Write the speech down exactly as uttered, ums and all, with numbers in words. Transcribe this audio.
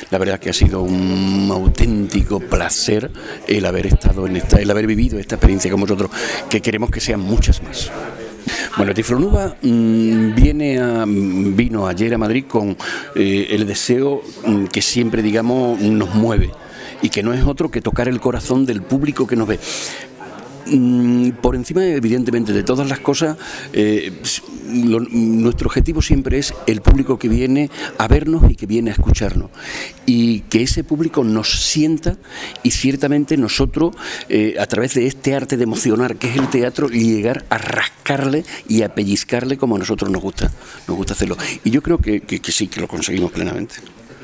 La verdad que ha sido un auténtico placer el haber estado en esta, el haber vivido esta experiencia con vosotros, que queremos que sean muchas más. Bueno, Tiflonuba mmm, viene a, vino ayer a Madrid con eh, el deseo mmm, que siempre, digamos, nos mueve, y que no es otro que tocar el corazón del público que nos ve. Por encima, evidentemente, de todas las cosas, eh, lo, nuestro objetivo siempre es el público que viene a vernos y que viene a escucharnos, y que ese público nos sienta, y ciertamente nosotros, eh, a través de este arte de emocionar que es el teatro, llegar a rascarle y a pellizcarle como a nosotros nos gusta, nos gusta hacerlo. Y yo creo que, que, que sí, que lo conseguimos plenamente.